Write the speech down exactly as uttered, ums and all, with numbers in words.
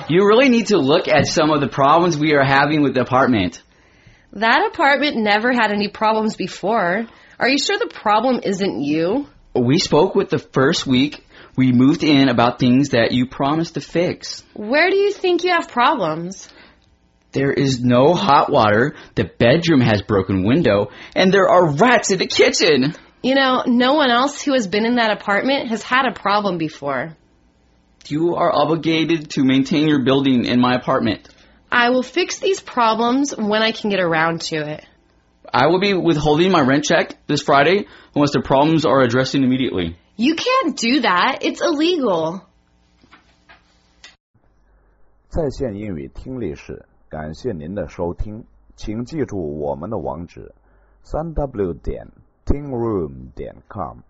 You really need to look at some of the problems we are having with the apartment. That apartment never had any problems before. Are you sure the problem isn't you? We spoke with the first week we moved in about things that you promised to fix. Where do you think you have problems? There is no hot water, the bedroom has broken window, and there are rats in the kitchen. You know, no one else who has been in that apartment has had a problem before. You are obligated to maintain your building in my apartment. I will fix these problems when I can get around to it. I will be withholding my rent check this Friday unless the problems are addressed immediately. You can't do that. It's illegal. 在线英语听力室，感谢您的收听，请记住我们的网址：三 w 点 tingroom 点 com。